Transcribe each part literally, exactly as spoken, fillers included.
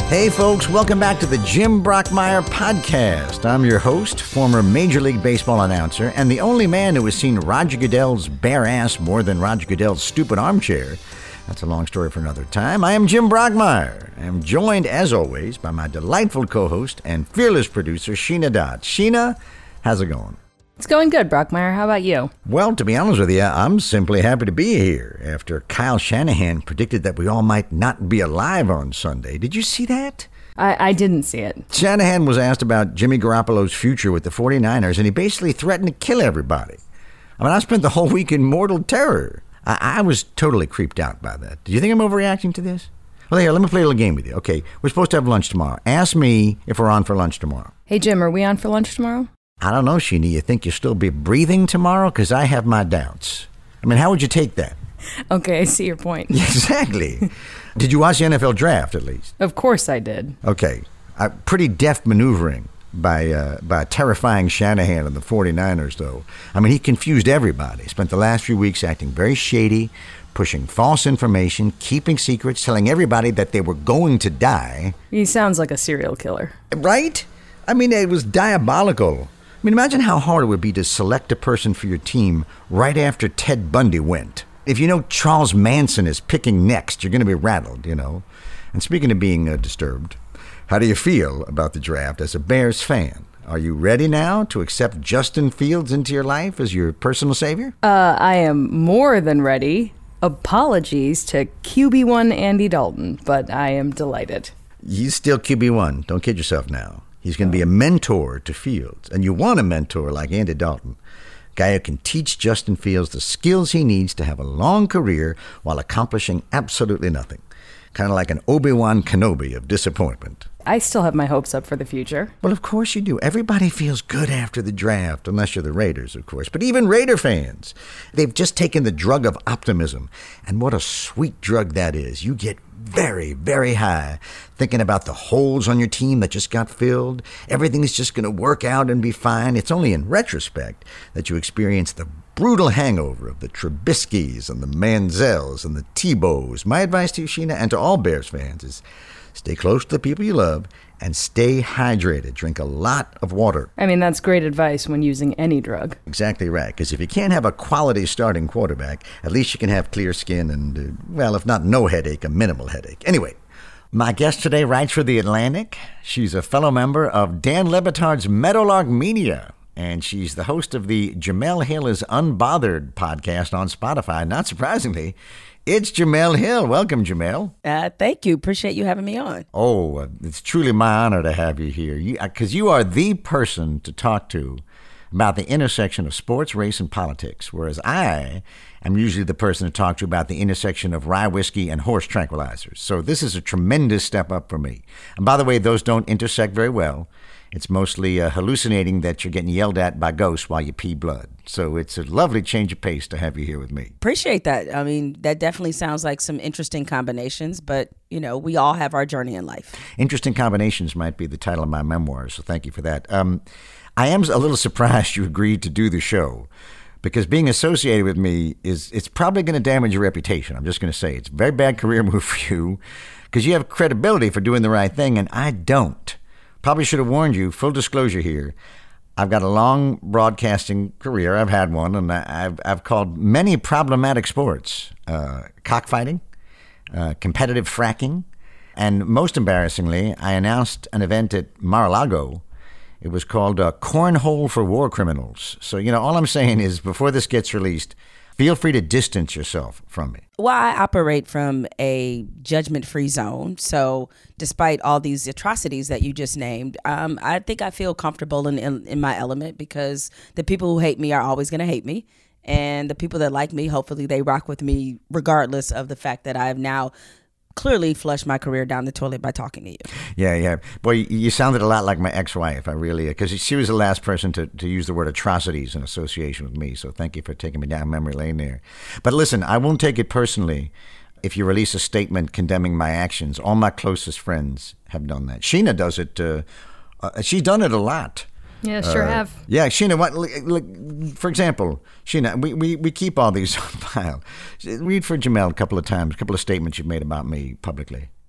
Hey folks, welcome back to the Jim Brockmire Podcast. I'm your host, former Major League Baseball announcer, and the only man who has seen Roger Goodell's bare ass more than Roger Goodell's stupid armchair. That's a long story for another time. I am Jim Brockmire. I am joined, as always, by my delightful co-host and fearless producer, Sheena Dot. Sheena, how's it going? It's going good, Brockmire. How about you? Well, to be honest with you, I'm simply happy to be here after Kyle Shanahan predicted that we all might not be alive on Sunday. Did you see that? I, I didn't see it. Shanahan was asked about Jimmy Garoppolo's future with the forty-niners, and he basically threatened to kill everybody. I mean, I spent the whole week in mortal terror. I, I was totally creeped out by that. Do you think I'm overreacting to this? Well, here, let me play a little game with you. Okay, we're supposed to have lunch tomorrow. Ask me if we're on for lunch tomorrow. Hey, Jim, are we on for lunch tomorrow? I don't know, Sheena. You think you'll still be breathing tomorrow? Because I have my doubts. I mean, how would you take that? Okay, I see your point. Exactly. Did you watch the N F L draft, at least? Of course I did. Okay. Uh, pretty deft maneuvering by uh, by terrifying Shanahan and the forty-niners, though. I mean, he confused everybody. Spent the last few weeks acting very shady, pushing false information, keeping secrets, telling everybody that they were going to die. He sounds like a serial killer. Right? I mean, it was diabolical. I mean, imagine how hard it would be to select a person for your team right after Ted Bundy went. If you know Charles Manson is picking next, you're going to be rattled, you know. And speaking of being uh, disturbed, how do you feel about the draft as a Bears fan? Are you ready now to accept Justin Fields into your life as your personal savior? Uh, I am more than ready. Apologies to Q B one Andy Dalton, but I am delighted. He's still Q B one. Don't kid yourself now. He's going to be a mentor to Fields, and you want a mentor like Andy Dalton, a guy who can teach Justin Fields the skills he needs to have a long career while accomplishing absolutely nothing. Kind of like an Obi-Wan Kenobi of disappointment. I still have my hopes up for the future. Well, of course you do. Everybody feels good after the draft, unless you're the Raiders, of course. But even Raider fans, they've just taken the drug of optimism. And what a sweet drug that is. You get very, very high thinking about the holes on your team that just got filled. Everything's just going to work out and be fine. It's only in retrospect that you experience the brutal hangover of the Trubiskys and the Manziels and the Tebows. My advice to you, Sheena, and to all Bears fans is stay close to the people you love and stay hydrated. Drink a lot of water. I mean, that's great advice when using any drug. Exactly right, because if you can't have a quality starting quarterback, at least you can have clear skin and, uh, well, if not no headache, a minimal headache. Anyway, my guest today writes for The Atlantic. She's a fellow member of Dan Le Batard's Meadowlark Media, and she's the host of the Jemele Hill is Unbothered podcast on Spotify. Not surprisingly, it's Jemele Hill. Welcome, Jemele. Uh, thank you. Appreciate you having me on. Oh, uh, it's truly my honor to have you here. Because you, uh, you are the person to talk to about the intersection of sports, race, and politics, whereas I am usually the person to talk to about the intersection of rye whiskey and horse tranquilizers. So this is a tremendous step up for me. And by the way, those don't intersect very well. It's mostly uh, hallucinating that you're getting yelled at by ghosts while you pee blood. So it's a lovely change of pace to have you here with me. Appreciate that. I mean, that definitely sounds like some interesting combinations, but, you know, we all have our journey in life. Interesting Combinations might be the title of my memoir, so thank you for that. Um, I am a little surprised you agreed to do the show, because being associated with me is it's probably going to damage your reputation. I'm just going to say it's a very bad career move for you, because you have credibility for doing the right thing, and I don't. Probably should have warned you. Full disclosure here. I've got a long broadcasting career. I've had one, and I've I've called many problematic sports uh, cockfighting, uh, competitive fracking, and most embarrassingly, I announced an event at Mar-a-Lago. It was called uh, Cornhole for War Criminals. So, you know, all I'm saying is before this gets released, feel free to distance yourself from me. Well, I operate from a judgment-free zone. So despite all these atrocities that you just named, um, I think I feel comfortable in, in, in my element, because the people who hate me are always going to hate me. And the people that like me, hopefully they rock with me regardless of the fact that I've now clearly flushed my career down the toilet by talking to you. Yeah, yeah. Boy, you sounded a lot like my ex-wife. I really, because she was the last person to, to use the word atrocities in association with me. So thank you for taking me down memory lane there. But listen, I won't take it personally if you release a statement condemning my actions. All my closest friends have done that. Sheena does it. Uh, uh, she's done it a lot. Yeah, sure uh, have. Yeah, Sheena, what, like, for example, Sheena, we, we, we keep all these on file. Read for Jemele a couple of times, a couple of statements you've made about me publicly.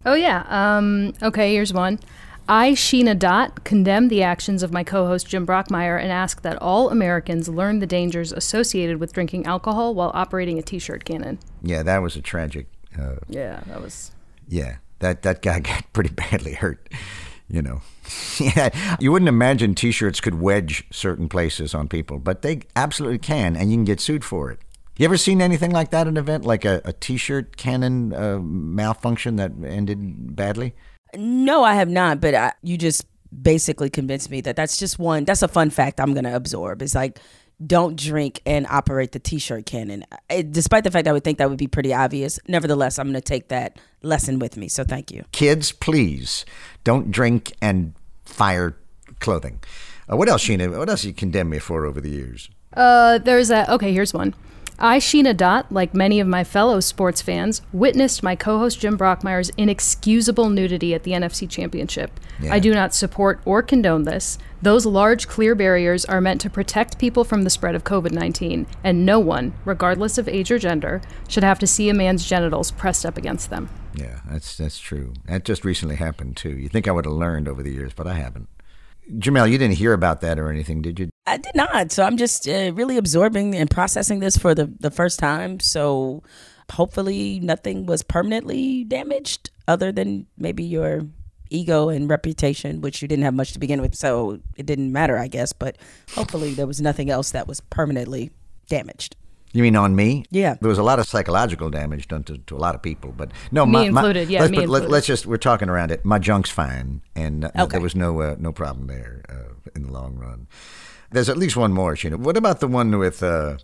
Oh, yeah. Um, okay, here's one. I, Sheena Dot, condemn the actions of my co-host Jim Brockmeyer and ask that all Americans learn the dangers associated with drinking alcohol while operating a T-shirt cannon. Yeah, that was a tragic... Uh, yeah, that was... Yeah, that, that guy got pretty badly hurt, you know. Yeah, you wouldn't imagine T-shirts could wedge certain places on people, but they absolutely can, and you can get sued for it. You ever seen anything like that at an event, like a, a T-shirt cannon uh, malfunction that ended badly? No, I have not, but I, you just basically convinced me that that's just one, that's a fun fact I'm going to absorb. It's like, don't drink and operate the T-shirt cannon. It, despite the fact I would think that would be pretty obvious, nevertheless, I'm going to take that lesson with me, so thank you. Kids, please, don't drink and fire clothing. Uh, what else, Sheena? What else you condemned me for over the years? Uh, there's a, okay, here's one. I, Sheena Dot, like many of my fellow sports fans, witnessed my co-host Jim Brockmeyer's inexcusable nudity at the N F C Championship. Yeah. I do not support or condone this. Those large, clear barriers are meant to protect people from the spread of covid nineteen, and no one, regardless of age or gender, should have to see a man's genitals pressed up against them. Yeah, that's that's true. That just recently happened, too. You'd think I would have learned over the years, but I haven't. Jamel, you didn't hear about that or anything, did you? I did not. So I'm just uh, really absorbing and processing this for the, the first time. So hopefully nothing was permanently damaged other than maybe your ego and reputation, which you didn't have much to begin with. So it didn't matter, I guess. But hopefully there was nothing else that was permanently damaged. You mean on me? Yeah. There was a lot of psychological damage done to, to a lot of people, but no, me my, included. My, yeah, let's, me but included. Let, let's just we're talking around it. My junk's fine, and uh, okay. there was no uh, no problem there uh, in the long run. There's at least one more, Sheena. What about the one with uh,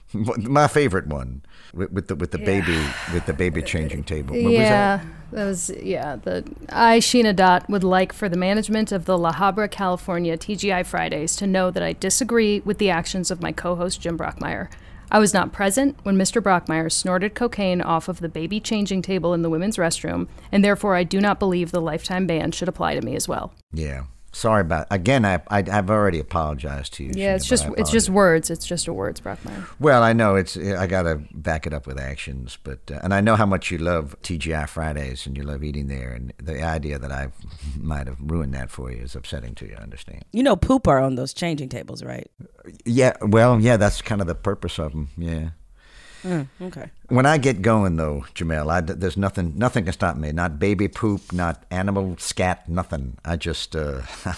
my favorite one with, with the with the yeah. baby with the baby changing table? What yeah, was that? that was yeah. The I, Sheena Dot, would like for the management of the La Habra, California T G I Fridays to know that I disagree with the actions of my co-host Jim Brockmeyer. I was not present when Mister Brockmeyer snorted cocaine off of the baby changing table in the women's restroom, and therefore I do not believe the lifetime ban should apply to me as well. Yeah. Sorry about again. I, I I've already apologized to you. Yeah, Sheena, it's just it's just words. It's just a words, Brockmeyer. Well, I know it's. I gotta back it up with actions, but uh, and I know how much you love T G I Fridays and you love eating there, and the idea that I might have ruined that for you is upsetting to you. I understand. You know, poop are on those changing tables, right? Yeah. Well, yeah. That's kind of the purpose of them. Yeah. Mm, okay. When I get going, though, Jamel, I, there's nothing, nothing can stop me. Not baby poop, not animal scat, nothing. I just, uh,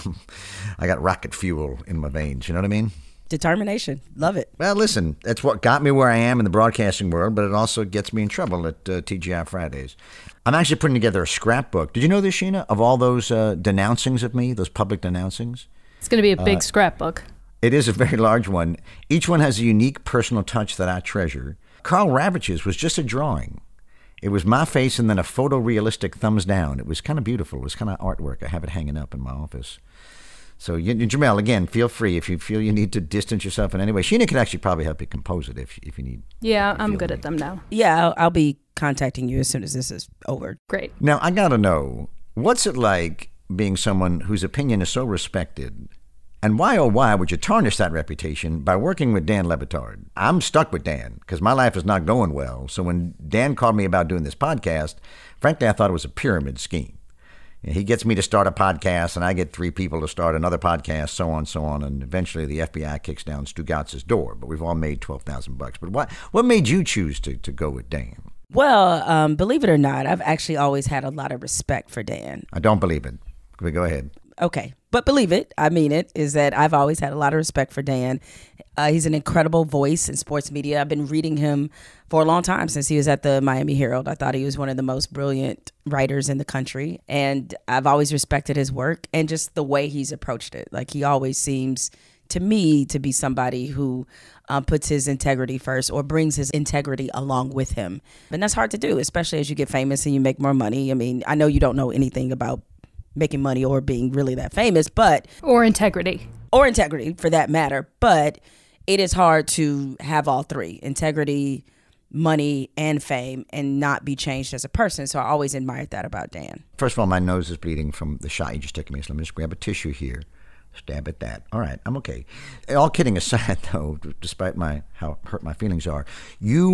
I got rocket fuel in my veins. You know what I mean? Determination. Love it. Well, listen, that's what got me where I am in the broadcasting world, but it also gets me in trouble at uh, T G I Fridays. I'm actually putting together a scrapbook. Did you know this, Sheena? Of all those uh, denouncings of me, those public denouncings? It's going to be a big uh, scrapbook. It is a very large one. Each one has a unique personal touch that I treasure. Carl Ravage's was just a drawing. It was my face and then a photorealistic thumbs down. It was kind of beautiful. It was kind of artwork. I have it hanging up in my office. So, you, Jamel, again, feel free if you feel you need to distance yourself in any way. Sheena can actually probably help you compose it if if you need. Yeah, I'm good at them now. Yeah, I'll, I'll be contacting you as soon as this is over. Great. Now, I got to know, what's it like being someone whose opinion is so respected? And why, oh, why would you tarnish that reputation by working with Dan Le Batard? I'm stuck with Dan because my life is not going well. So when Dan called me about doing this podcast, frankly, I thought it was a pyramid scheme. You know, he gets me to start a podcast, and I get three people to start another podcast, so on, so on. And eventually the F B I kicks down Stugatz's door. But we've all made twelve thousand bucks. But what, what made you choose to, to go with Dan? Well, um, believe it or not, I've actually always had a lot of respect for Dan. I don't believe it. Go ahead. Okay. But believe it, I mean it, is that I've always had a lot of respect for Dan. Uh, he's an incredible voice in sports media. I've been reading him for a long time, since he was at the Miami Herald. I thought he was one of the most brilliant writers in the country. And I've always respected his work and just the way he's approached it. Like, he always seems to me to be somebody who um, puts his integrity first, or brings his integrity along with him. And that's hard to do, especially as you get famous and you make more money. I mean, I know you don't know anything about making money or being really that famous, but or integrity or integrity for that matter. But it is hard to have all three: integrity, money, and fame, and not be changed as a person. So I always admired that about Dan. First of all, my nose is bleeding from the shot you just took me. So let me just grab a tissue here, stab at that. All right, I'm okay. All kidding aside, though, despite my how hurt my feelings are, you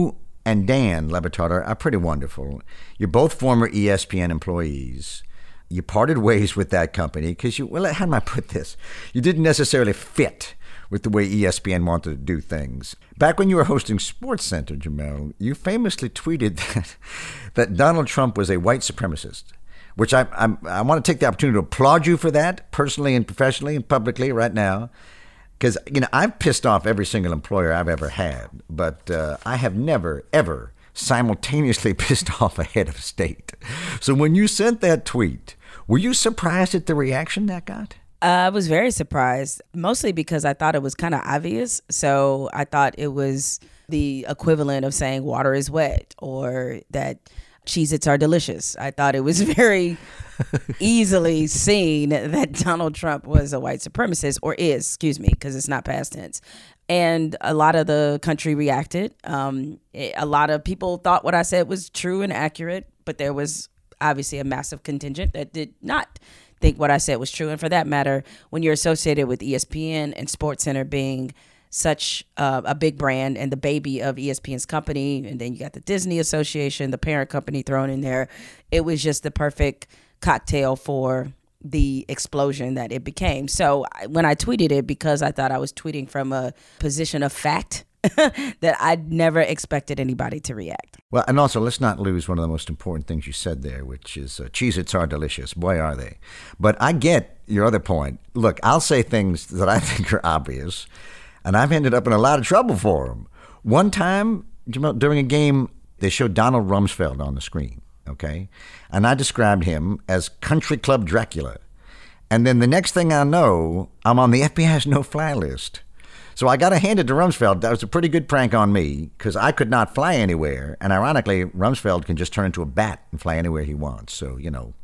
and Dan Le Batard are, are pretty wonderful. You're both former E S P N employees. You parted ways with that company because you, well, how do I put this? You didn't necessarily fit with the way E S P N wanted to do things. Back when you were hosting SportsCenter, Jemele, you famously tweeted that, that Donald Trump was a white supremacist, which I, I, I want to take the opportunity to applaud you for that, personally and professionally and publicly right now. Because, you know, I've pissed off every single employer I've ever had, but uh, I have never, ever simultaneously pissed off a head of state. So when you sent that tweet, were you surprised at the reaction that got? Uh, I was very surprised, mostly because I thought it was kind of obvious. So I thought it was the equivalent of saying water is wet or that Cheez-Its are delicious. I thought it was very easily seen that Donald Trump was a white supremacist, or is, excuse me, because it's not past tense. And a lot of the country reacted. Um, a lot of people thought what I said was true and accurate, but there was obviously a massive contingent that did not think what I said was true. And for that matter, when you're associated with E S P N and SportsCenter being such uh, a big brand and the baby of E S P N's company, and then you got the Disney Association, the parent company thrown in there, it was just the perfect cocktail for the explosion that it became. So when I tweeted it, because I thought I was tweeting from a position of fact, that I never expected anybody to react. Well, and also, let's not lose one of the most important things you said there, which is uh, Cheez-Its are delicious. Boy, are they. But I get your other point. Look, I'll say things that I think are obvious, and I've ended up in a lot of trouble for them. One time, during a game, they showed Donald Rumsfeld on the screen, okay? And I described him as Country Club Dracula. And then the next thing I know, I'm on the F B I's no-fly list. So I got to hand it to Rumsfeld. That was a pretty good prank on me because I could not fly anywhere. And ironically, Rumsfeld can just turn into a bat and fly anywhere he wants. So, you know,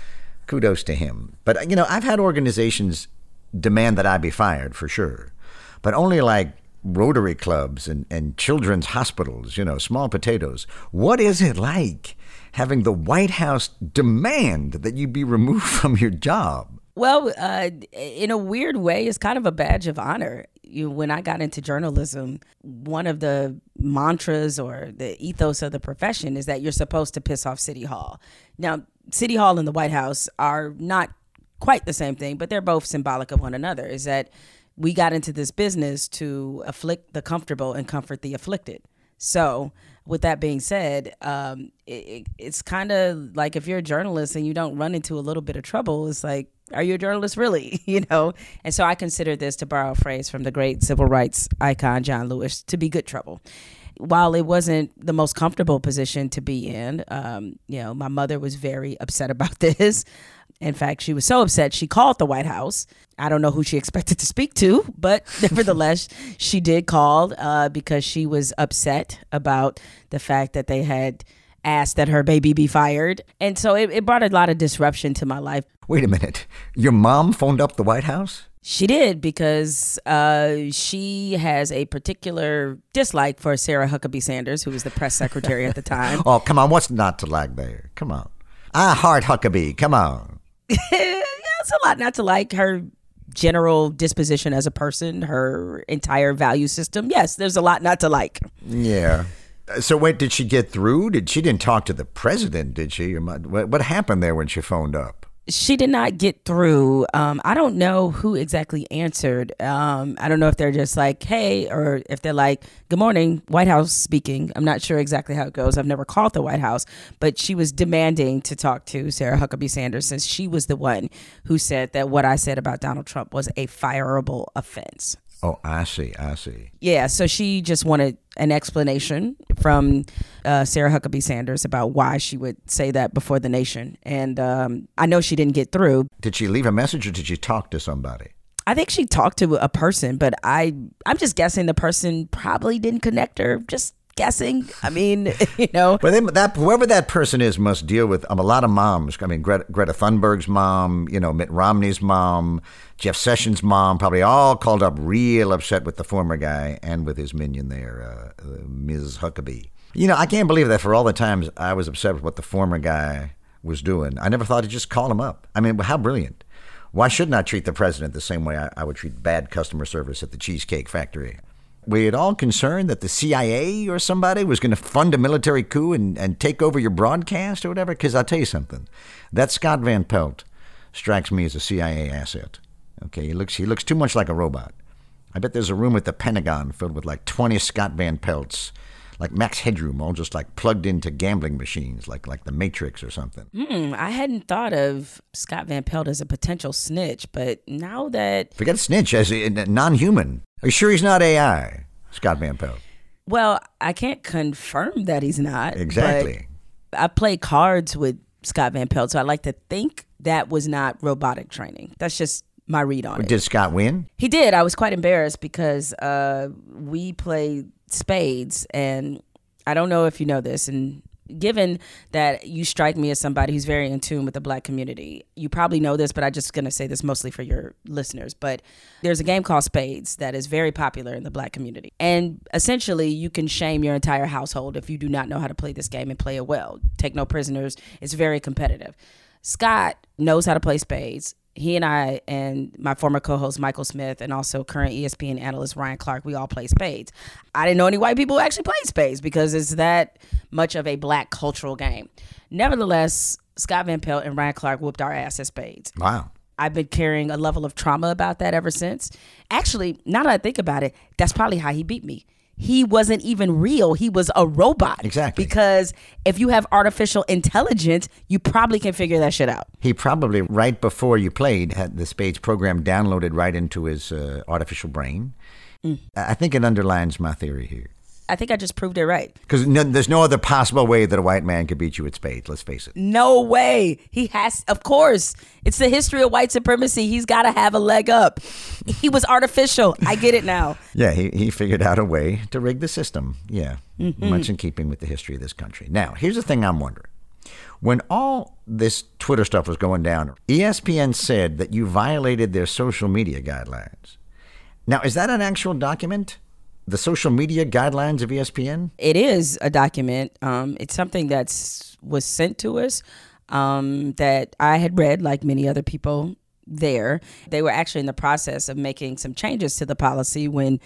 kudos to him. But, you know, I've had organizations demand that I be fired for sure, but only like Rotary clubs and, and children's hospitals, you know, small potatoes. What is it like having the White House demand that you be removed from your job? Well, uh, in a weird way, it's kind of a badge of honor. You, when I got into journalism, one of the mantras or the ethos of the profession is that you're supposed to piss off City Hall. Now, City Hall and the White House are not quite the same thing, but they're both symbolic of one another, is that we got into this business to afflict the comfortable and comfort the afflicted. So with that being said, um, it, it's kind of like if you're a journalist and you don't run into a little bit of trouble, it's like, are you a journalist really? You know? And so I consider this, to borrow a phrase from the great civil rights icon John Lewis, to be good trouble. While it wasn't the most comfortable position to be in, um, you know, my mother was very upset about this. In fact, she was so upset, she called the White House. I don't know who she expected to speak to, but nevertheless, she did call uh, because she was upset about the fact that they had asked that her baby be fired. And so it, it brought a lot of disruption to my life. Wait a minute. Your mom phoned up the White House? She did, because uh, she has a particular dislike for Sarah Huckabee Sanders, who was the press secretary at the time. Oh, come on. What's not to like there? Come on. I heart Huckabee. Come on. Yeah, it's a lot not to like. Her general disposition as a person, her entire value system. Yes, there's a lot not to like. Yeah. So wait, did she get through? Did she didn't talk to the president, did she? What, what happened there when she phoned up? She did not get through. Um, I don't know who exactly answered. Um, I don't know if they're just like, hey, or if they're like, good morning, White House speaking. I'm not sure exactly how it goes. I've never called the White House, but she was demanding to talk to Sarah Huckabee Sanders, since she was the one who said that what I said about Donald Trump was a fireable offense. Oh, I see. I see. Yeah. So she just wanted an explanation from uh, Sarah Huckabee Sanders about why she would say that before the nation. And um, I know she didn't get through. Did she leave a message or did she talk to somebody? I think she talked to a person, but I, I'm just guessing the person probably didn't connect her. Just guessing. I mean, you know. But they, that whoever that person is must deal with um, a lot of moms. I mean, Greta, Greta Thunberg's mom, you know, Mitt Romney's mom, Jeff Sessions' mom, probably all called up real upset with the former guy and with his minion there, uh, uh, Miz Huckabee. You know, I can't believe that for all the times I was upset with what the former guy was doing, I never thought to just call him up. I mean, how brilliant. Why shouldn't I treat the president the same way I, I would treat bad customer service at the Cheesecake Factory? Were you at all concerned that the C I A or somebody was going to fund a military coup and, and take over your broadcast or whatever? Because I'll tell you something. That Scott Van Pelt strikes me as a C I A asset. Okay, he looks he looks too much like a robot. I bet there's a room at the Pentagon filled with like twenty Scott Van Pelts, like Max Headroom, all just like plugged into gambling machines, like like the Matrix or something. Mm, I hadn't thought of Scott Van Pelt as a potential snitch, but now that... Forget snitch, as a, a non-human. Are you sure he's not A I, Scott Van Pelt? Well, I can't confirm that he's not. Exactly. I play cards with Scott Van Pelt, so I like to think that was not robotic training. That's just my read on it. Did Scott win? He did. I was quite embarrassed because uh, we played spades, and I don't know if you know this, and given that you strike me as somebody who's very in tune with the Black community, you probably know this, but I'm just going to say this mostly for your listeners. But there's a game called Spades that is very popular in the Black community. And essentially, you can shame your entire household if you do not know how to play this game and play it well. Take no prisoners. It's very competitive. Scott knows how to play spades. He and I and my former co-host Michael Smith and also current E S P N analyst Ryan Clark, we all play spades. I didn't know any white people who actually played spades because it's that much of a Black cultural game. Nevertheless, Scott Van Pelt and Ryan Clark whooped our ass at spades. Wow. I've been carrying a level of trauma about that ever since. Actually, now that I think about it, that's probably how he beat me. He wasn't even real. He was a robot. Exactly. Because if you have artificial intelligence, you probably can figure that shit out. He probably, right before you played, had the Spades program downloaded right into his uh, artificial brain. Mm. I think it underlines my theory here. I think I just proved it right. Because no, there's no other possible way that a white man could beat you at spades, let's face it. No way. He has, of course. It's the history of white supremacy. He's got to have a leg up. He was artificial. I get it now. Yeah, he, he figured out a way to rig the system. Yeah, mm-hmm. much in keeping with the history of this country. Now, here's the thing I'm wondering. When all this Twitter stuff was going down, E S P N said that you violated their social media guidelines. Now, is that an actual document? The social media guidelines of E S P N? It is a document. Um, it's something that's was sent to us um, that I had read, like many other people there. They were actually in the process of making some changes to the policy when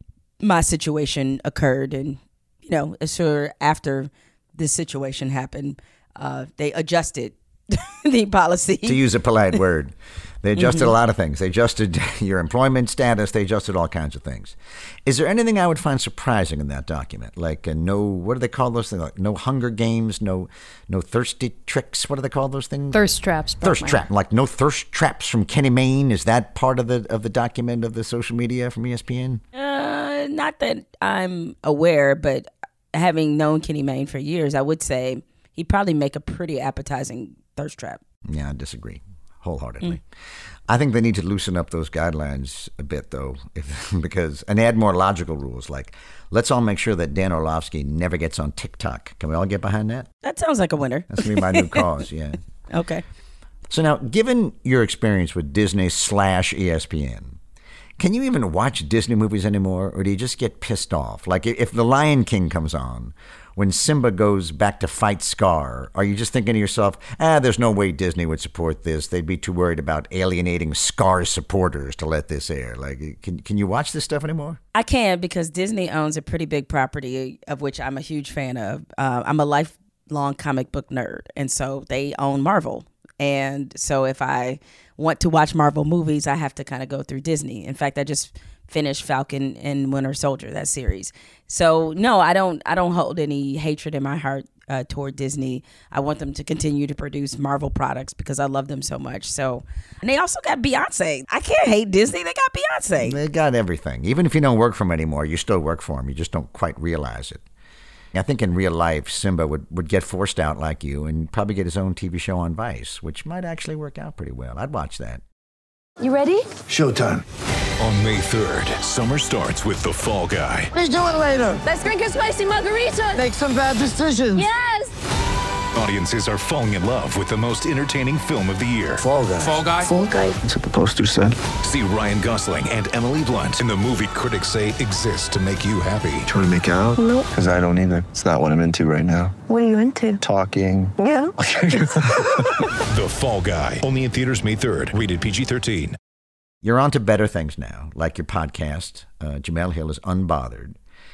my situation occurred. And, you know, sure, after this situation happened, uh, they adjusted the policy. To use a polite word. They adjusted mm-hmm. a lot of things. They adjusted your employment status. They adjusted all kinds of things. Is there anything I would find surprising in that document? Like uh, no, what do they call those things? Like no Hunger Games, no no thirsty tricks. What do they call those things? Thirst traps. Thirst Brockmeyer. trap. Like no thirst traps from Kenny Mayne. Is that part of the of the document of the social media from E S P N? Uh, not that I'm aware, but having known Kenny Mayne for years, I would say he'd probably make a pretty appetizing thirst trap. Yeah, I disagree wholeheartedly. Mm. I think they need to loosen up those guidelines a bit, though, if, because and add more logical rules. Like, let's all make sure that Dan Orlovsky never gets on TikTok. Can we all get behind that? That sounds like a winner. That's gonna be my new cause. Yeah. Okay. So now, given your experience with Disney slash E S P N, can you even watch Disney movies anymore, or do you just get pissed off? Like, if The Lion King comes on, when Simba goes back to fight Scar, are you just thinking to yourself, ah, there's no way Disney would support this. They'd be too worried about alienating Scar's supporters to let this air. Like, can can you watch this stuff anymore? I can, because Disney owns a pretty big property, of which I'm a huge fan of. Uh, I'm a lifelong comic book nerd, and so they own Marvel. And so if I want to watch Marvel movies, I have to kind of go through Disney. In fact, I just finished Falcon and Winter Soldier, that series. So no, I don't I don't hold any hatred in my heart uh, toward Disney. I want them to continue to produce Marvel products because I love them so much. So, and they also got Beyonce. I can't hate Disney. They got Beyonce. They got everything. Even if you don't work for them anymore, you still work for them. You just don't quite realize it. I think in real life, Simba would, would get forced out like you and probably get his own T V show on Vice, which might actually work out pretty well. I'd watch that. You ready? Showtime. On May third, summer starts with The Fall Guy. Let's do it later. Let's drink a spicy margarita. Make some bad decisions. Yes! Audiences are falling in love with the most entertaining film of the year. Fall Guy. Fall Guy? Fall Guy. That's what the poster said. See Ryan Gosling and Emily Blunt in the movie critics say exists to make you happy. Trying to make it out? Nope. Because I don't either. It's not what I'm into right now. What are you into? Talking. Yeah. The Fall Guy. Only in theaters May third. Rated P G thirteen. You're on to better things now, like your podcast, uh, Jemele Hill is Unbothered.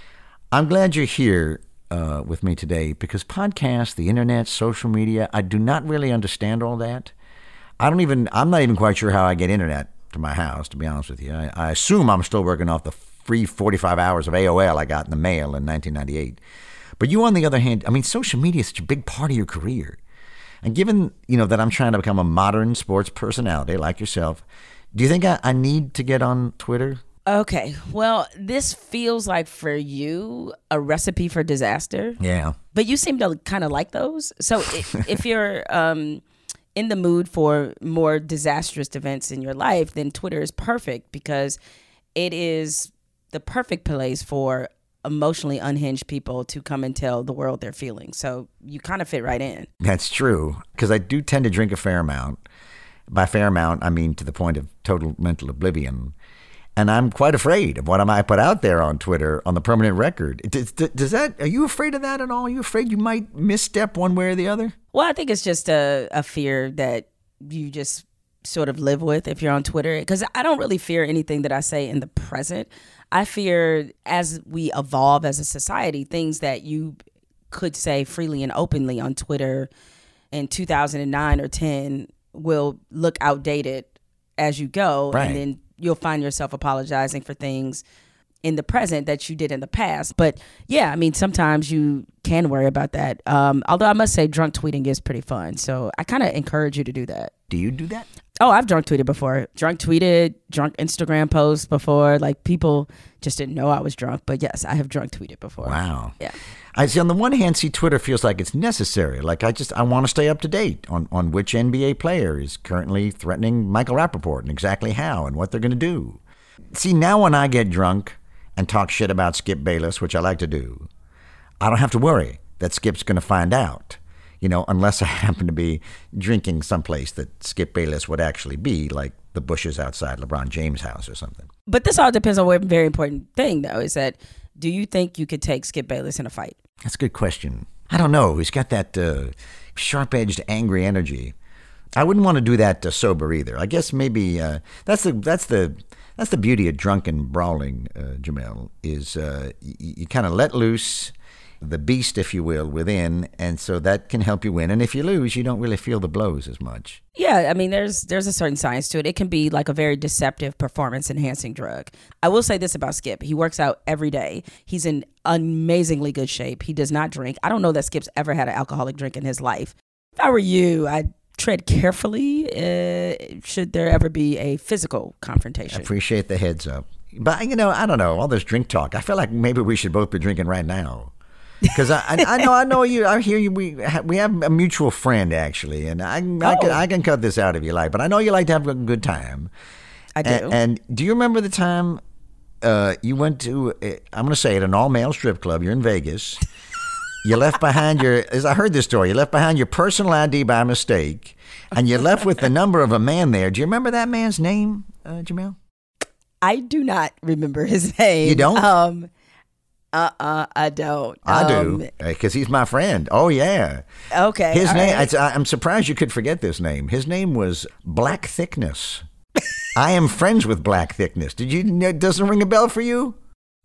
I'm glad you're here uh, with me today because podcasts, the internet, social media, I do not really understand all that. I don't even, I'm not even quite sure how I get internet to my house, to be honest with you. I, I assume I'm still working off the free forty-five hours of A O L I got in the mail in nineteen ninety-eight. But you, on the other hand, I mean, social media is such a big part of your career. And given, you know, that I'm trying to become a modern sports personality like yourself, do you think I, I need to get on Twitter? Okay, well, this feels like for you a recipe for disaster. Yeah. But you seem to kind of like those. So if, if you're um, in the mood for more disastrous events in your life, then Twitter is perfect because it is the perfect place for emotionally unhinged people to come and tell the world their feelings. So you kind of fit right in. That's true, because I do tend to drink a fair amount. By fair amount, I mean to the point of total mental oblivion. And I'm quite afraid of what I might put out there on Twitter on the permanent record. Does, does that? Are you afraid of that at all? Are you afraid you might misstep one way or the other? Well, I think it's just a, a fear that you just sort of live with if you're on Twitter. Because I don't really fear anything that I say in the present. I fear as we evolve as a society, things that you could say freely and openly on Twitter in two thousand nine or ten will look outdated as you go. Right. And then you'll find yourself apologizing for things in the present that you did in the past. But yeah, I mean, sometimes you can worry about that. Um, although I must say drunk tweeting is pretty fun. So I kind of encourage you to do that. Do you do that? Oh, I've drunk tweeted before. Drunk tweeted, drunk Instagram posts before. Like people just didn't know I was drunk. But yes, I have drunk tweeted before. Wow. Yeah. I see. On the one hand, see, Twitter feels like it's necessary. Like I just, I want to stay up to date on, on which N B A player is currently threatening Michael Rappaport and exactly how and what they're going to do. See, now when I get drunk and talk shit about Skip Bayless, which I like to do, I don't have to worry that Skip's going to find out. You know, unless I happen to be drinking someplace that Skip Bayless would actually be, like the bushes outside LeBron James' house or something. But this all depends on one very important thing, though, is that do you think you could take Skip Bayless in a fight? That's a good question. I don't know. He's got that uh, sharp-edged, angry energy. I wouldn't want to do that uh, sober either. I guess maybe uh, that's the that's the that's the beauty of drunken brawling, uh, Jemele, is uh, y- you kind of let loose the beast, if you will, within, and so that can help you win. And if you lose, you don't really feel the blows as much. Yeah, I mean, there's there's a certain science to it. It can be like a very deceptive performance-enhancing drug. I will say this about Skip. He works out every day. He's in amazingly good shape. He does not drink. I don't know that Skip's ever had an alcoholic drink in his life. If I were you, I'd tread carefully uh, should there ever be a physical confrontation. I appreciate the heads up. But, you know, I don't know, all this drink talk, I feel like maybe we should both be drinking right now. Because I, I, I know I know you. I hear you. We ha, we have a mutual friend actually, and I I, Oh. can, I can cut this out if you like. But I know you like to have a good time. I do. And, and do you remember the time uh, you went to? Uh, I'm going to say it, an all male strip club. You're in Vegas. You left behind your. As I heard this story, you left behind your personal I D by mistake, and you left with the number of a man there. Do you remember that man's name, uh, Jemele? I do not remember his name. You don't? Um, Uh-uh, I don't. I Um, do, because he's my friend. Oh, yeah. Okay. His all name, right. I, I'm surprised you could forget this name. His name was Black Thickness. I am friends with Black Thickness. Did you, it doesn't ring a bell for you?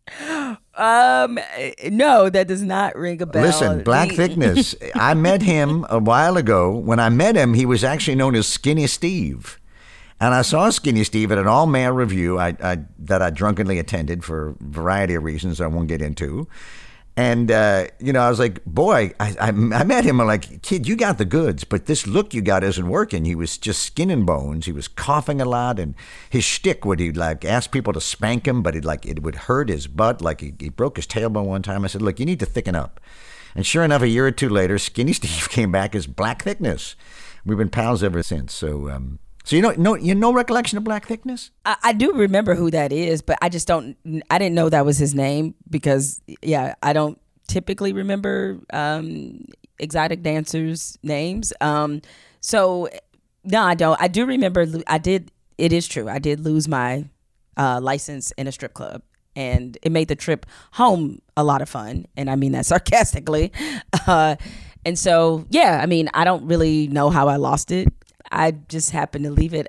Um, no, that does not ring a bell. Listen, Black He- Thickness, I met him a while ago. When I met him, he was actually known as Skinny Steve. And I saw Skinny Steve at an all-male review I, I, that I drunkenly attended for a variety of reasons I won't get into. And, uh, you know, I was like, boy, I, I, I met him. I'm like, kid, you got the goods, but this look you got isn't working. He was just skin and bones. He was coughing a lot. And his shtick would, he'd like ask people to spank him, but he'd like, it would hurt his butt. Like he, he broke his tailbone one time. I said, look, you need to thicken up. And sure enough, a year or two later, Skinny Steve came back as Black Thickness. We've been pals ever since. So, um, So you know, no, you know, recollection of Black Thickness? I, I do remember who that is, but I just don't. I didn't know that was his name because, yeah, I don't typically remember um, exotic dancers' names. Um, so no, I don't. I do remember. I did. It is true. I did lose my uh, license in a strip club, and it made the trip home a lot of fun. And I mean that sarcastically. Uh, and so, yeah, I mean, I don't really know how I lost it. I just happened to leave it at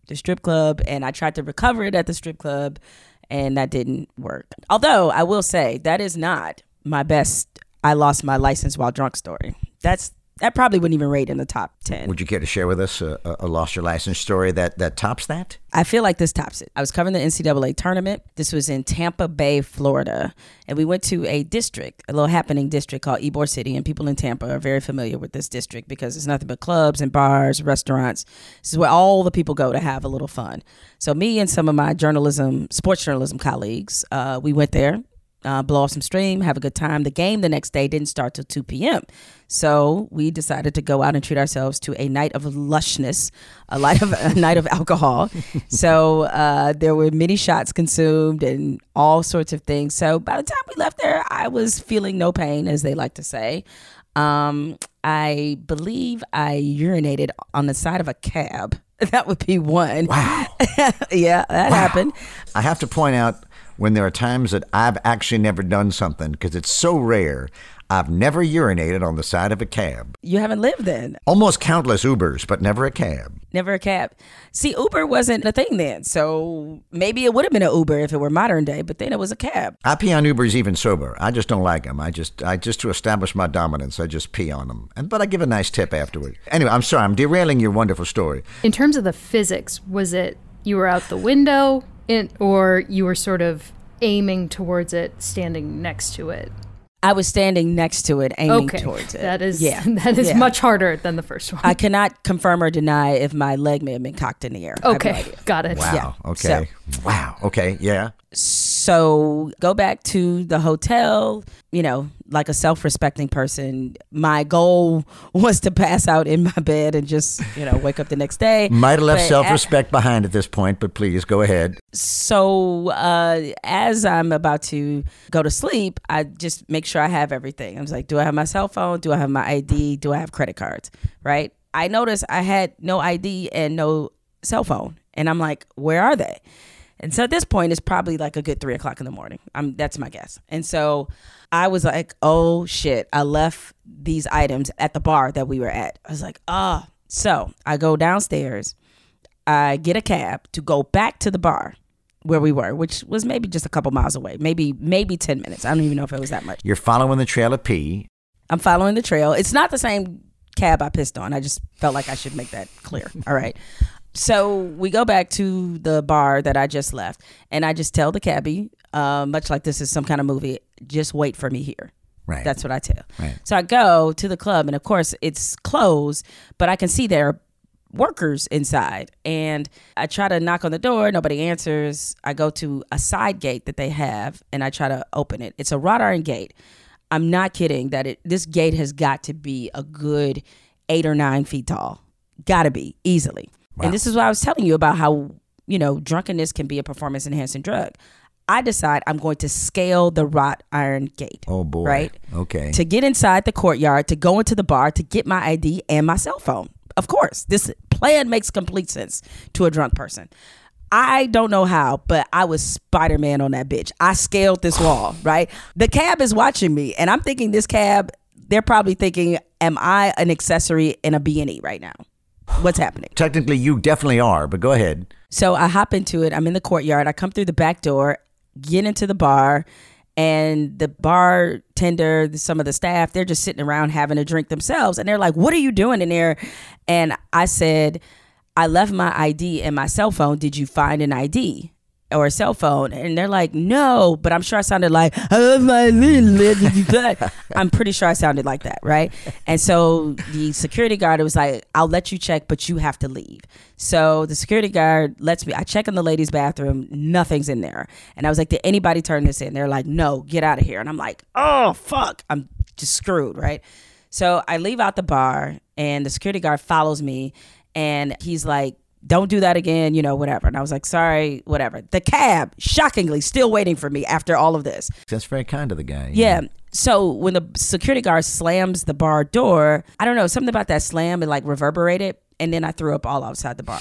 the strip club, and I tried to recover it at the strip club, and that didn't work. Although I will say that is not my best I lost my license while drunk story. That's That probably wouldn't even rate in the top ten. Would you care to share with us a, a lost your license story that, that tops that? I feel like this tops it. I was covering the N C double A tournament. This was in Tampa Bay, Florida. And we went to a district, a little happening district called Ybor City. And people in Tampa are very familiar with this district because it's nothing but clubs and bars, restaurants. This is where all the people go to have a little fun. So me and some of my journalism, sports journalism colleagues, uh, we went there. Uh, blow off some steam, have a good time. The game the next day didn't start till two p.m. So we decided to go out and treat ourselves to a night of lushness, a night of, a night of alcohol. So uh, there were many shots consumed and all sorts of things. So by the time we left there, I was feeling no pain, as they like to say. Um, I believe I urinated on the side of a cab. That would be one. Wow. Yeah, that wow. happened. I have to point out, when there are times that I've actually never done something, because it's so rare, I've never urinated on the side of a cab. You haven't lived then. Almost countless Ubers, but never a cab. Never a cab. See, Uber wasn't a thing then, so maybe it would have been an Uber if it were modern day, but then it was a cab. I pee on Ubers even sober. I just don't like them. I just, I just to establish my dominance, I just pee on them. And but I give a nice tip afterward. Anyway, I'm sorry, I'm derailing your wonderful story. In terms of the physics, was it you were out the window, in, or you were sort of aiming towards it, standing next to it? I was standing next to it, aiming okay. towards it. That is yeah. that is yeah. much harder than the first one. I cannot confirm or deny if my leg may have been cocked in the air. Okay, no got it. Wow. Yeah. Okay. So, wow. Okay. Yeah. So go back to the hotel, you know, like a self-respecting person. My goal was to pass out in my bed and just, you know, wake up the next day. Might have left But self-respect at, behind at this point, but please go ahead. So uh, as I'm about to go to sleep, I just make sure I have everything. I was like, do I have my cell phone? Do I have my I D? Do I have credit cards? Right? I noticed I had no I D and no cell phone. And I'm like, where are they? And so at this point, it's probably like a good three o'clock in the morning. I'm, that's my guess. And so I was like, oh, shit, I left these items at the bar that we were at. I was like, ah. Oh. So I go downstairs. I get a cab to go back to the bar where we were, which was maybe just a couple miles away, maybe maybe ten minutes. I don't even know if it was that much. You're following the trail of pee. I'm following the trail. It's not the same cab I pissed on. I just felt like I should make that clear. All right. So we go back to the bar that I just left, and I just tell the cabbie, uh, much like this is some kind of movie, just wait for me here. Right. That's what I tell. Right. So I go to the club, and of course it's closed, but I can see there are workers inside. And I try to knock on the door. Nobody answers. I go to a side gate that they have, and I try to open it. It's a wrought iron gate. I'm not kidding that it. This gate has got to be a good eight or nine feet tall. Got to be, easily. Wow. And this is what I was telling you about how, you know, drunkenness can be a performance enhancing drug. I decide I'm going to scale the wrought iron gate. Oh, boy. Right? Okay. To get inside the courtyard, to go into the bar, to get my I D and my cell phone. Of course, this plan makes complete sense to a drunk person. I don't know how, but I was Spider-Man on that bitch. I scaled this wall, right? The cab is watching me, and I'm thinking this cab, they're probably thinking, am I an accessory in a B and E right now? What's happening? Technically, you definitely are, but go ahead. So I hop into it. I'm in the courtyard. I come through the back door, get into the bar, and the bartender, some of the staff, they're just sitting around having a drink themselves. And they're like, what are you doing in there? And I said, I left my I D and my cell phone. Did you find an I D or a cell phone? And they're like, no, but I'm sure I sounded like, I love my little. I'm pretty sure I sounded like that, right? And so the security guard was like, I'll let you check, but you have to leave. So the security guard lets me, I check in the ladies' bathroom, nothing's in there. And I was like, did anybody turn this in? They're like, no, get out of here. And I'm like, oh, fuck, I'm just screwed, right? So I leave out the bar, and the security guard follows me, and he's like, don't do that again, you know, whatever. And I was like, sorry, whatever. The cab, shockingly, still waiting for me after all of this. That's very kind of the guy. Yeah. yeah. So when the security guard slams the bar door, I don't know, something about that slam, it like reverberated. And then I threw up all outside the bar.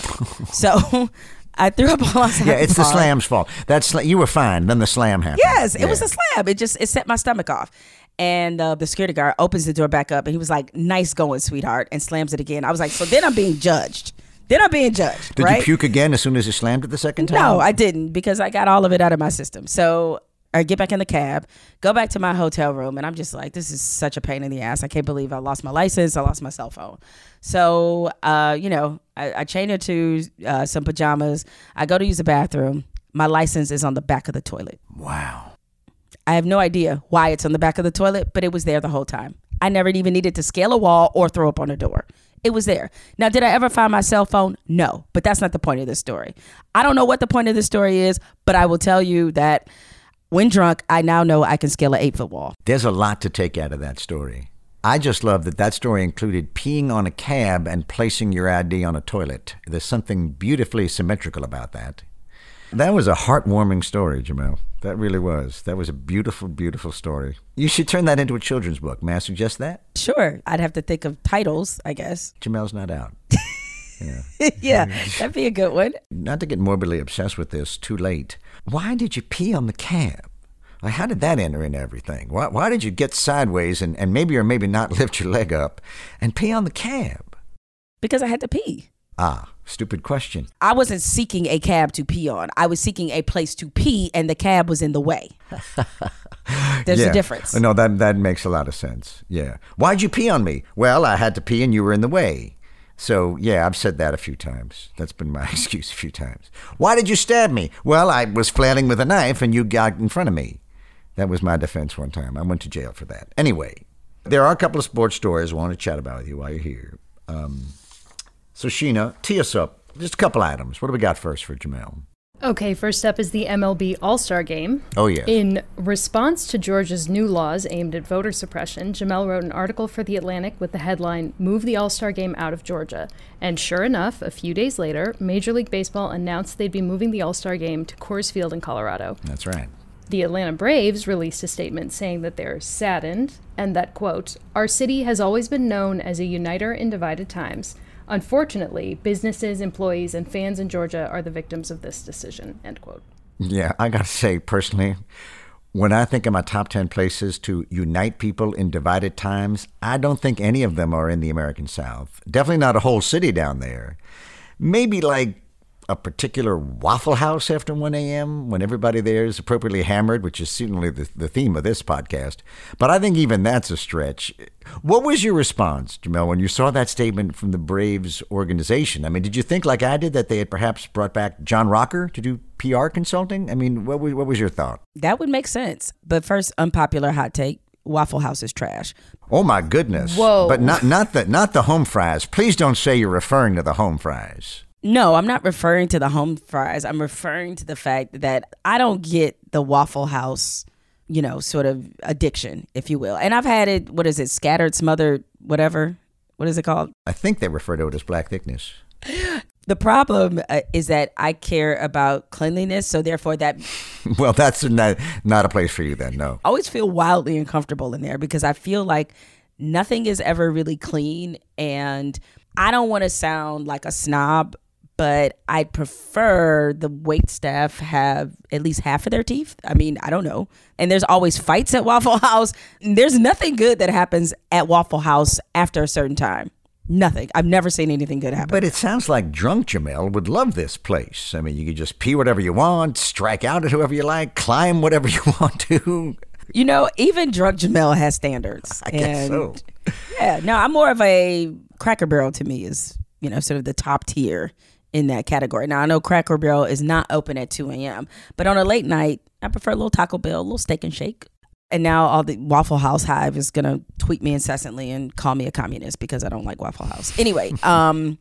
So I threw up all outside yeah, the bar. Yeah, it's the slam's fault. That's You were fine. Then the slam happened. Yes, it yeah. was the slam. It just, it set my stomach off. And uh, the security guard opens the door back up, and he was like, nice going, sweetheart, and slams it again. I was like, so then I'm being judged. Then I'm being judged. Did right? you puke again as soon as you slammed it the second time? No, I didn't, because I got all of it out of my system. So I get back in the cab, go back to my hotel room, and I'm just like, this is such a pain in the ass. I can't believe I lost my license. I lost my cell phone. So, uh, you know, I, I change into uh, some pajamas. I go to use the bathroom. My license is on the back of the toilet. Wow. I have no idea why it's on the back of the toilet, but it was there the whole time. I never even needed to scale a wall or throw up on a door. It was there. Now, did I ever find my cell phone? No, but that's not the point of this story. I don't know what the point of this story is, but I will tell you that when drunk, I now know I can scale an eight-foot wall. There's a lot to take out of that story. I just love that that story included peeing on a cab and placing your I D on a toilet. There's something beautifully symmetrical about that. That was a heartwarming story, Jamel. That really was. That was a beautiful, beautiful story. You should turn that into a children's book. May I suggest that? Sure. I'd have to think of titles, I guess. Jamel's not out. Yeah. Yeah, that'd be a good one. Not to get morbidly obsessed with this too late. Why did you pee on the cab? Like, how did that enter into everything? Why, why did you get sideways and, and maybe or maybe not lift your leg up and pee on the cab? Because I had to pee. Ah, stupid question. I wasn't seeking a cab to pee on. I was seeking a place to pee, and the cab was in the way. There's yeah. a difference. No, that that makes a lot of sense. Yeah. Why'd you pee on me? Well, I had to pee and you were in the way. So, yeah, I've said that a few times. That's been my excuse a few times. Why did you stab me? Well, I was flailing with a knife and you got in front of me. That was my defense one time. I went to jail for that. Anyway, there are a couple of sports stories I want to chat about with you while you're here. Um, so, Sheena, tee us up. Just a couple items. What do we got first for Jamel? Okay, first up is the M L B All-Star Game. Oh, yes. In response to Georgia's new laws aimed at voter suppression, Jamel wrote an article for The Atlantic with the headline, Move the All-Star Game Out of Georgia. And sure enough, a few days later, Major League Baseball announced they'd be moving the All-Star Game to Coors Field in Colorado. That's right. The Atlanta Braves released a statement saying that they're saddened and that, quote, our city has always been known as a uniter in divided times. Unfortunately, businesses, employees, and fans in Georgia are the victims of this decision, end quote. Yeah, I got to say, personally, when I think of my top ten places to unite people in divided times, I don't think any of them are in the American South. Definitely not a whole city down there. Maybe like a particular Waffle House after one a.m. when everybody there is appropriately hammered, which is certainly the, the theme of this podcast. But I think even that's a stretch. What was your response, Jamel, when you saw that statement from the Braves organization? I mean, did you think like I did that they had perhaps brought back John Rocker to do P R consulting? I mean, what was, what was your thought? That would make sense. But first, unpopular hot take. Waffle House is trash. Oh, my goodness. Whoa. But not, not, the, not the home fries. Please don't say you're referring to the home fries. No, I'm not referring to the home fries. I'm referring to the fact that I don't get the Waffle House, you know, sort of addiction, if you will. And I've had it, what is it, scattered, smothered, whatever. What is it called? I think they refer to it as black thickness. The problem uh, is that I care about cleanliness, so therefore that... Well, that's not, not a place for you then, no. I always feel wildly uncomfortable in there because I feel like nothing is ever really clean, and I don't want to sound like a snob, but I prefer the wait staff have at least half of their teeth. I mean, I don't know. And there's always fights at Waffle House. There's nothing good that happens at Waffle House after a certain time. Nothing. I've never seen anything good happen. But it sounds like drunk Jamel would love this place. I mean, you could just pee whatever you want, strike out at whoever you like, climb whatever you want to. You know, even drunk Jamel has standards. I guess so. Yeah, no, I'm more of a Cracker Barrel to me is, you know, sort of the top tier in that category. Now, I know Cracker Barrel is not open at two a.m., but on a late night, I prefer a little Taco Bell, a little Steak and Shake. And now all the Waffle House hive is going to tweet me incessantly and call me a communist because I don't like Waffle House. Anyway, um,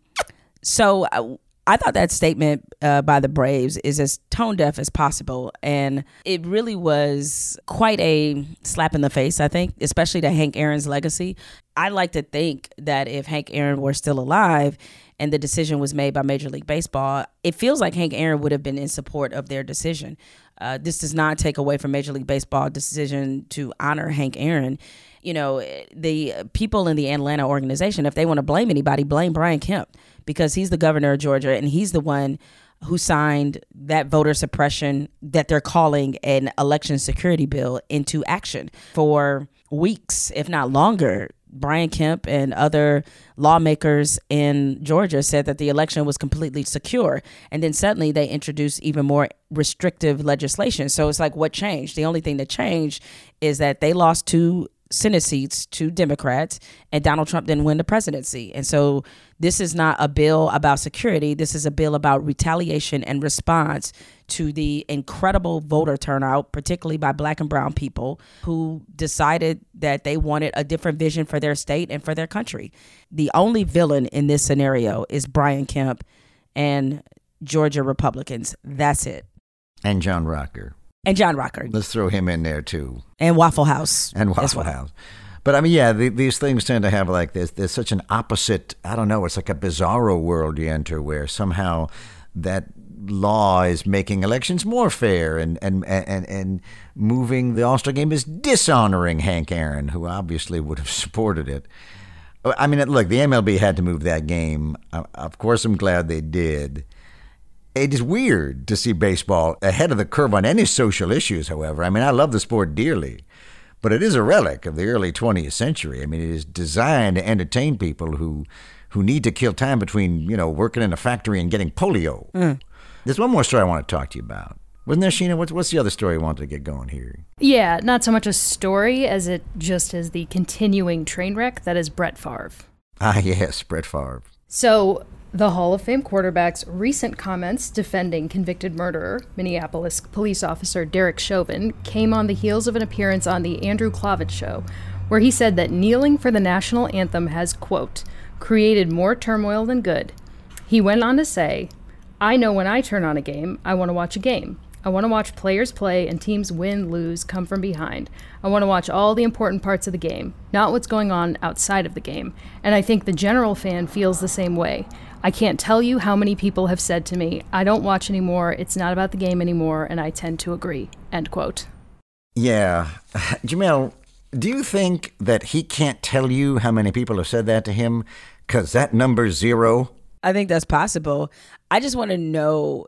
so I, I thought that statement uh, by the Braves is as tone deaf as possible. And it really was quite a slap in the face, I think, especially to Hank Aaron's legacy. I like to think that if Hank Aaron were still alive and the decision was made by Major League Baseball, it feels like Hank Aaron would have been in support of their decision. Uh, this does not take away from Major League Baseball's decision to honor Hank Aaron. You know, the people in the Atlanta organization, if they want to blame anybody, blame Brian Kemp because he's the governor of Georgia and he's the one who signed that voter suppression that they're calling an election security bill into action. For weeks, if not longer, Brian Kemp and other lawmakers in Georgia said that the election was completely secure. And then suddenly they introduced even more restrictive legislation. So it's like, what changed? The only thing that changed is that they lost two Senate seats to Democrats, and Donald Trump didn't win the presidency. And so this is not a bill about security. This is a bill about retaliation and response to the incredible voter turnout, particularly by Black and brown people who decided that they wanted a different vision for their state and for their country. The only villain in this scenario is Brian Kemp and Georgia Republicans. That's it. And John Rocker. And John Rocker. Let's throw him in there, too. And Waffle House. And Waffle well. House. But, I mean, yeah, the, these things tend to have, like, there's, there's such an opposite, I don't know, it's like a bizarro world you enter where somehow that law is making elections more fair and, and, and, and moving the All-Star game is dishonoring Hank Aaron, who obviously would have supported it. I mean, look, the M L B had to move that game. Of course, I'm glad they did. It is weird to see baseball ahead of the curve on any social issues, however. I mean, I love the sport dearly, but it is a relic of the early twentieth century. I mean, it is designed to entertain people who who need to kill time between, you know, working in a factory and getting polio. Mm. There's one more story I want to talk to you about. Wasn't there, Sheena? What's, what's the other story you wanted to get going here? Yeah, not so much a story as it just is the continuing train wreck that is Brett Favre. Ah, yes, Brett Favre. So the Hall of Fame quarterback's recent comments defending convicted murderer, Minneapolis police officer Derek Chauvin, came on the heels of an appearance on the Andrew Klavan Show, where he said that kneeling for the national anthem has, quote, created more turmoil than good. He went on to say, I know when I turn on a game, I want to watch a game. I want to watch players play and teams win, lose, come from behind. I want to watch all the important parts of the game, not what's going on outside of the game. And I think the general fan feels the same way. I can't tell you how many people have said to me, I don't watch anymore, it's not about the game anymore, and I tend to agree, end quote. Yeah. Jamel, do you think that he can't tell you how many people have said that to him? Because that number's zero? I think that's possible. I just want to know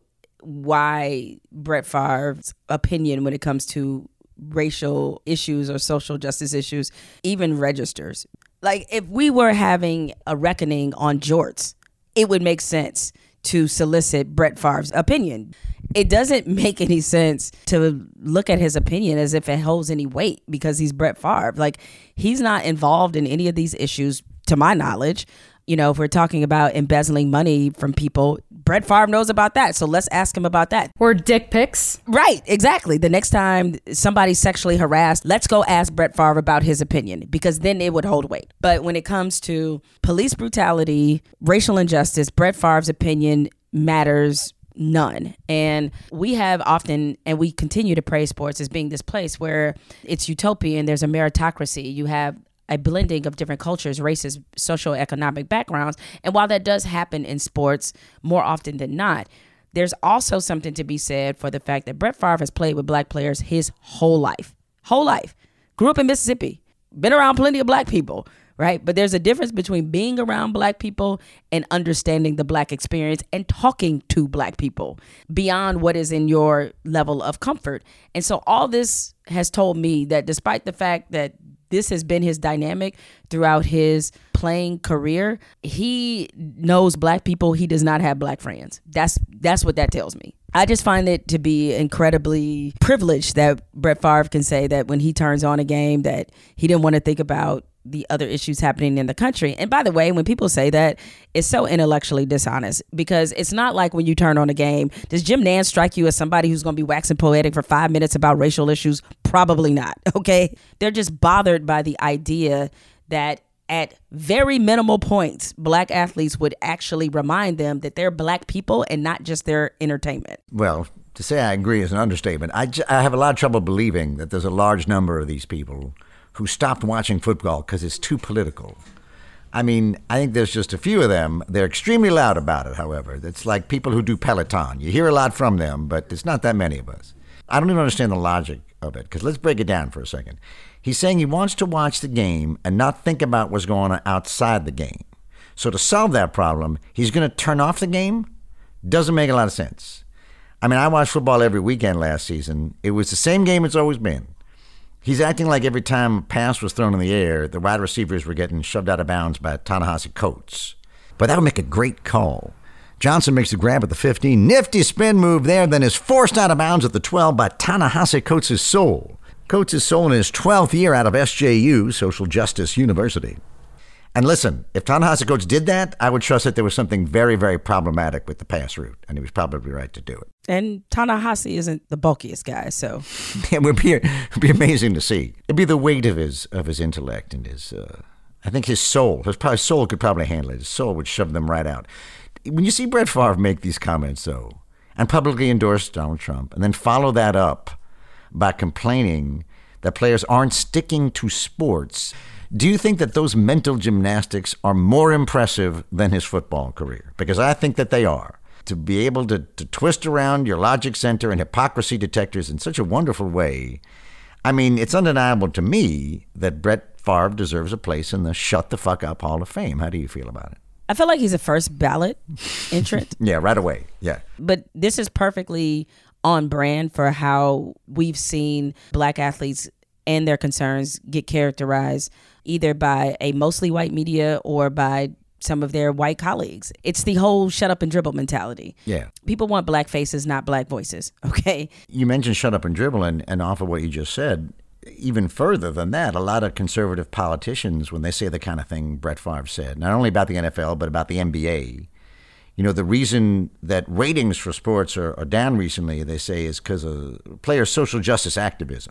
why Brett Favre's opinion when it comes to racial issues or social justice issues even registers. Like, if we were having a reckoning on jorts, it would make sense to solicit Brett Favre's opinion. It doesn't make any sense to look at his opinion as if it holds any weight because he's Brett Favre. Like, he's not involved in any of these issues, to my knowledge. You know, if we're talking about embezzling money from people, Brett Favre knows about that. So let's ask him about that. Or dick pics. Right, exactly. The next time somebody's sexually harassed, let's go ask Brett Favre about his opinion, because then it would hold weight. But when it comes to police brutality, racial injustice, Brett Favre's opinion matters none. And we have often, and we continue to praise sports as being this place where it's utopian, there's a meritocracy, you have a blending of different cultures, races, socioeconomic backgrounds. And while that does happen in sports more often than not, there's also something to be said for the fact that Brett Favre has played with black players his whole life. Whole life. Grew up in Mississippi. Been around plenty of black people, right? But there's a difference between being around black people and understanding the black experience and talking to black people beyond what is in your level of comfort. And so all this has told me that despite the fact that this has been his dynamic throughout his playing career, he knows black people. He does not have black friends. That's that's what that tells me. I just find it to be incredibly privileged that Brett Favre can say that when he turns on a game that he didn't want to think about the other issues happening in the country. And by the way, when people say that, it's so intellectually dishonest, because it's not like when you turn on a game, does Jim Nantz strike you as somebody who's going to be waxing poetic for five minutes about racial issues? Probably not. Okay. They're just bothered by the idea that at very minimal points, black athletes would actually remind them that they're black people and not just their entertainment. Well, to say I agree is an understatement. I, j- I have a lot of trouble believing that there's a large number of these people who stopped watching football because it's too political. I mean, I think there's just a few of them. They're extremely loud about it, however. It's like people who do Peloton. You hear a lot from them, but it's not that many of us. I don't even understand the logic of it, because let's break it down for a second. He's saying he wants to watch the game and not think about what's going on outside the game. So to solve that problem, he's going to turn off the game? Doesn't make a lot of sense. I mean, I watched football every weekend last season. It was the same game it's always been. He's acting like every time a pass was thrown in the air, the wide receivers were getting shoved out of bounds by Ta-Nehisi Coates. But that would make a great call. Johnson makes the grab at the fifteen. Nifty spin move there, then is forced out of bounds at the twelve by Ta-Nehisi Coates' soul. Coates' soul in his twelfth year out of S J U, Social Justice University. And listen, if Ta-Nehisi Coates did that, I would trust that there was something very, very problematic with the pass route, and he was probably right to do it. And Ta-Nehisi isn't the bulkiest guy, so it would be it would be amazing to see. It'd be the weight of his of his intellect and his, uh, I think his soul. His probably soul could probably handle it. His soul would shove them right out. When you see Brett Favre make these comments, though, and publicly endorse Donald Trump, and then follow that up by complaining that players aren't sticking to sports, do you think that those mental gymnastics are more impressive than his football career? Because I think that they are. To be able to, to twist around your logic center and hypocrisy detectors in such a wonderful way, I mean, it's undeniable to me that Brett Favre deserves a place in the Shut the Fuck Up Hall of Fame. How do you feel about it? I feel like he's a first ballot entrant. Yeah, right away. Yeah. But this is perfectly on brand for how we've seen black athletes and their concerns get characterized either by a mostly white media or by some of their white colleagues. It's the whole shut up and dribble mentality. Yeah. People want black faces, not black voices. Okay. You mentioned shut up and dribble, and, and off of what you just said, even further than that, a lot of conservative politicians, when they say the kind of thing Brett Favre said, not only about the N F L, but about the N B A, you know, the reason that ratings for sports are, are down recently, they say, is because of players' social justice activism.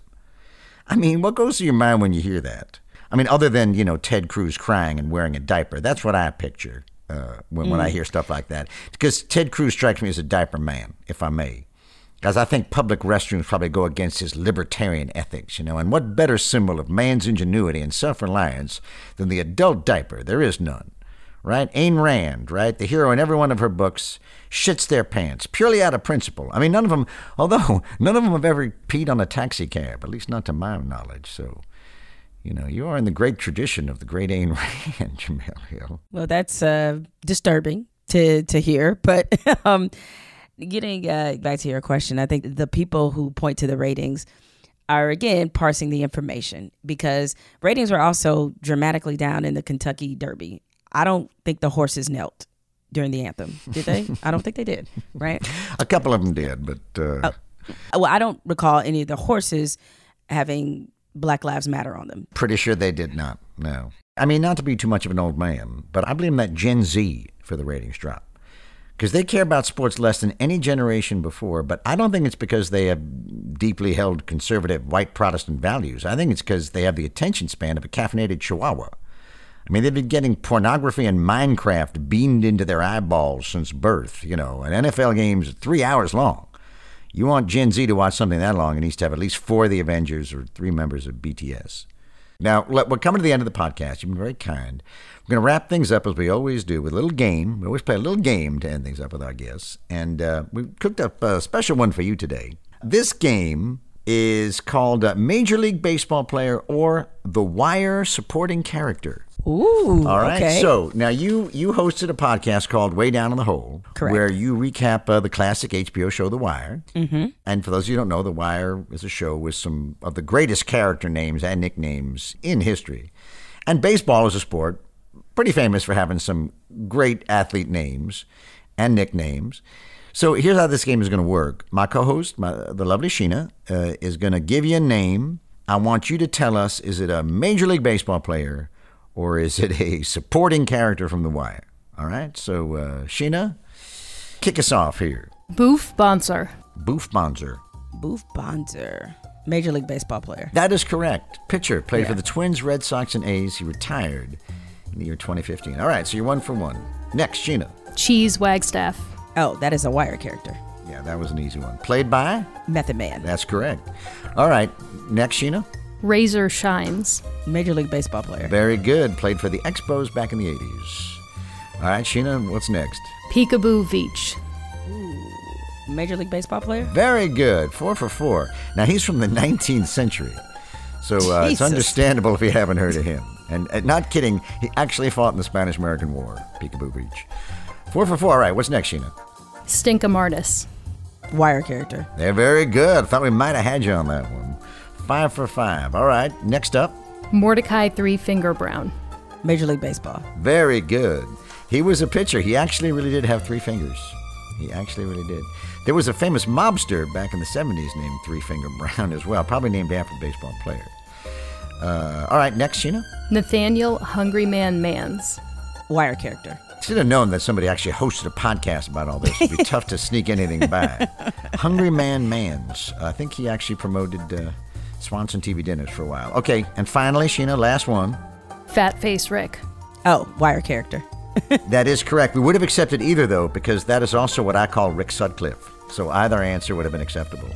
I mean, what goes through your mind when you hear that? I mean, other than, you know, Ted Cruz crying and wearing a diaper. That's what I picture uh, when, mm. when I hear stuff like that. Because Ted Cruz strikes me as a diaper man, if I may. Because I think public restrooms probably go against his libertarian ethics, you know. And what better symbol of man's ingenuity and self-reliance than the adult diaper? There is none, right? Ayn Rand, right? The hero in every one of her books shits their pants, purely out of principle. I mean, none of them, although none of them have ever peed on a taxi cab, at least not to my knowledge, so... You know, you are in the great tradition of the great Ayn Rand, Jemele Hill. Well, that's uh, disturbing to to hear. But um, getting uh, back to your question, I think the people who point to the ratings are, again, parsing the information, because ratings were also dramatically down in the Kentucky Derby. I don't think the horses knelt during the anthem. Did they? I don't think they did, right? A couple of them did, but... Uh... Oh, well, I don't recall any of the horses having... Black Lives Matter on them. Pretty sure they did not, no. I mean, not to be too much of an old man, but I blame that Gen Z for the ratings drop. Because they care about sports less than any generation before, but I don't think it's because they have deeply held conservative white Protestant values. I think it's because they have the attention span of a caffeinated chihuahua. I mean, they've been getting pornography and Minecraft beamed into their eyeballs since birth, you know, and N F L games are three hours long. You want Gen Z to watch something that long, it needs to have at least four of the Avengers or three members of B T S. Now, we're coming to the end of the podcast. You've been very kind. We're going to wrap things up as we always do with a little game. We always play a little game to end things up with our guests. And uh, we cooked up a special one for you today. This game is called uh, Major League Baseball Player or The Wire Supporting Character. Ooh, all right. Okay. So now you you hosted a podcast called Way Down in the Hole, correct, where you recap uh, the classic H B O show The Wire. Mm-hmm. And for those of you who don't know, The Wire is a show with some of the greatest character names and nicknames in history. And baseball is a sport pretty famous for having some great athlete names and nicknames. So here's how this game is going to work. My co-host, my, the lovely Sheena, uh, is going to give you a name. I want you to tell us, is it a Major League Baseball player or is it a supporting character from The Wire? All right, so uh, Sheena, kick us off here. Boof Bonser. Boof Bonser. Boof Bonser. Major League Baseball player. That is correct. Pitcher, played yeah. for the Twins, Red Sox, and A's. He retired in the year twenty fifteen. All right, so you're one for one. Next, Sheena. Cheese Wagstaff. Oh, that is a Wire character. Yeah, that was an easy one. Played by? Method Man. That's correct. All right, next, Sheena. Razor Shines. Major League Baseball player. Very good. Played for the Expos back in the eighties. All right, Sheena, what's next? Peekaboo Veach. Ooh, Major League Baseball player? Very good. Four for four. Now, he's from the nineteenth century, so uh, it's understandable if you haven't heard of him. And uh, not kidding, he actually fought in the Spanish-American War, Peekaboo Veach. Four for four. All right, what's next, Sheena? Stinkamartis. Wire character. They're very good. I thought we might have had you on that one. Five for five. All right, next up. Mordecai Three Finger Brown. Major League Baseball. Very good. He was a pitcher. He actually really did have three fingers. He actually really did. There was a famous mobster back in the seventies named Three Finger Brown as well, probably named after a baseball player. Uh, all right, next, Sheena. Nathaniel Hungry Man Mans. Wire character. Should have known that somebody actually hosted a podcast about all this. It'd be tough to sneak anything by. Hungry Man Mans. I think he actually promoted uh, Swanson T V dinners for a while. Okay, and finally, Sheena, last one. Fat Face Rick. Oh, wire character. That is correct. We would have accepted either, though, because that is also what I call Rick Sutcliffe. So either answer would have been acceptable.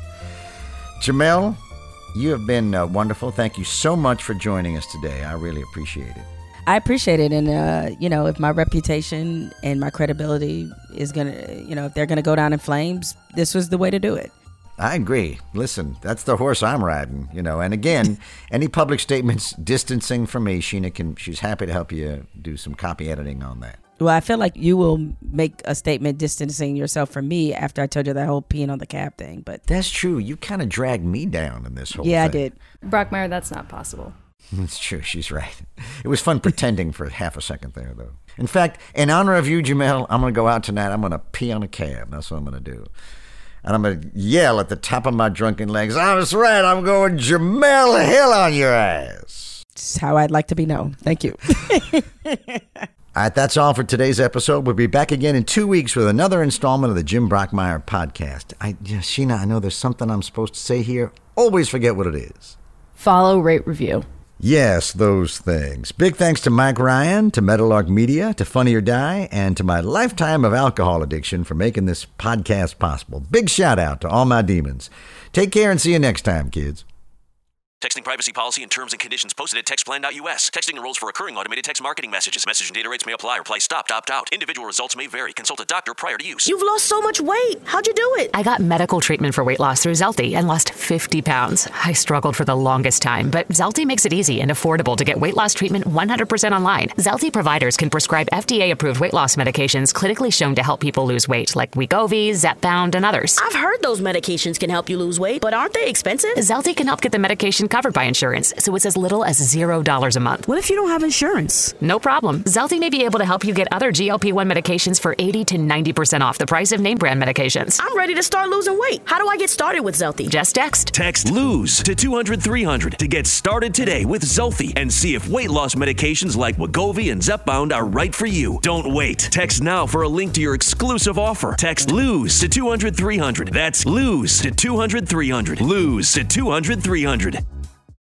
Jamel, you have been uh, wonderful. Thank you so much for joining us today. I really appreciate it. I appreciate it. And, uh, you know, if my reputation and my credibility is going to, you know, if they're going to go down in flames, this was the way to do it. I agree. Listen, that's the horse I'm riding, you know. And again, any public statements distancing from me, Sheena can, she's happy to help you do some copy editing on that. Well, I feel like you will make a statement distancing yourself from me after I told you that whole peeing on the cab thing. But that's true. You kind of dragged me down in this whole yeah, thing. Yeah, I did. Brockmeyer, that's not possible. It's true. She's right. It was fun pretending for half a second there, though. In fact, in honor of you, Jamel, I'm going to go out tonight. I'm going to pee on a cab. That's what I'm going to do. And I'm going to yell at the top of my drunken legs, I was right, I'm going Jamel Hill on your ass. That's how I'd like to be known. Thank you. All right, that's all for today's episode. We'll be back again in two weeks with another installment of the Jim Brockmeyer podcast. I, yeah, Sheena, I know there's something I'm supposed to say here. Always forget what it is. Follow, rate, review. Yes, those things. Big thanks to Mike Ryan, to Meadowlark Media, to Funny or Die, and to my lifetime of alcohol addiction for making this podcast possible. Big shout out to all my demons. Take care and see you next time, kids. Texting privacy policy and terms and conditions posted at textplan dot U S. Texting enrolls for recurring automated text marketing messages. Message and data rates may apply. Reply stopped, opt out. Individual results may vary. Consult a doctor prior to use. You've lost so much weight. How'd you do it? I got medical treatment for weight loss through Zelty and lost fifty pounds. I struggled for the longest time, but Zelty makes it easy and affordable to get weight loss treatment one hundred percent online. Zelty providers can prescribe F D A-approved weight loss medications clinically shown to help people lose weight, like Wegovy, Zepbound, and others. I've heard those medications can help you lose weight, but aren't they expensive? Zelty can help get the medication covered by insurance, so it's as little as zero dollars a month. What if you don't have insurance? No problem. Zelty may be able to help you get other G L P one medications for eighty to ninety percent off the price of name brand medications. I'm ready to start losing weight. How do I get started with Zelty? Just text. Text LOSE to two hundred three hundred to get started today with Zelty and see if weight loss medications like Wegovy and Zepbound are right for you. Don't wait. Text now for a link to your exclusive offer. Text LOSE to two hundred three hundred. That's LOSE to two hundred three hundred. LOSE to two hundred three hundred.